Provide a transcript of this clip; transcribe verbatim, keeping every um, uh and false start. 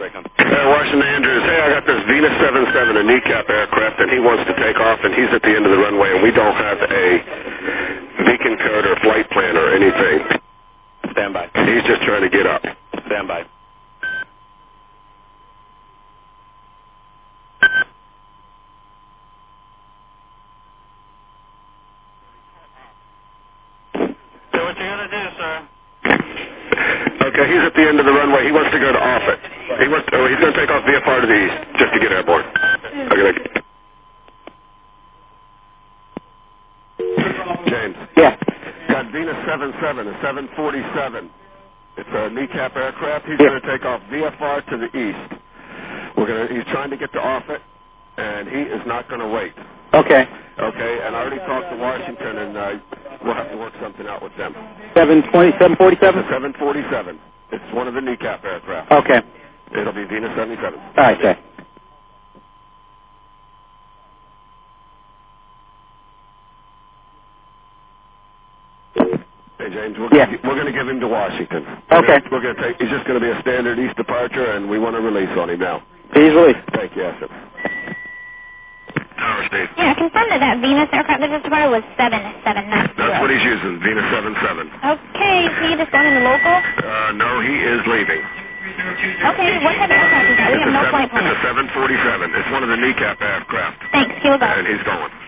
Raycom. Uh, Washington Andrews, hey, I got this Venus seven seven, a kneecap aircraft, and he wants to take off, and he's at the end of the runway, and we don't have a beacon code or flight plan or anything. Stand by. And he's just trying to get up. Stand by. So what you gonna do, sir? Okay, he's at the end of the runway. He wants to go to Offutt. He wants. Oh, he's going to take off V F R to the east just to get airborne. Okay. James. Yeah. Got Venus seven seven, a seven forty-seven. It's a kneecap aircraft. He's Yeah. going to take off V F R to the east. We're going to. He's trying to get to Offutt, and he is not going to wait. Okay. Okay, and I already talked to Washington, and uh, we'll have to work something out with them. seven twenty, seven forty-seven? It's a seven forty-seven. It's one of the kneecap aircraft. Okay. It'll be Venus seventy-seven. All right, sir. Hey, James, we're Yeah. gonna, we're going to give him to Washington. We're Okay. Gonna, we're going to take. He's just going to be a standard east departure, and we want to release on him now. He's released. Thank you, Asher. Tower Steve. Yeah, confirm that that Venus aircraft that just departed was seven seven nine zero. That's what he's using, Venus seven seven. Okay, is he just going in the local? Uh, no, he is leaving. Okay, what type of aircraft is that? We It's have a no seven, flight plan. It's a seven forty-seven. It's one of the kneecap aircraft. Thanks, Kilo Golf. And he's going.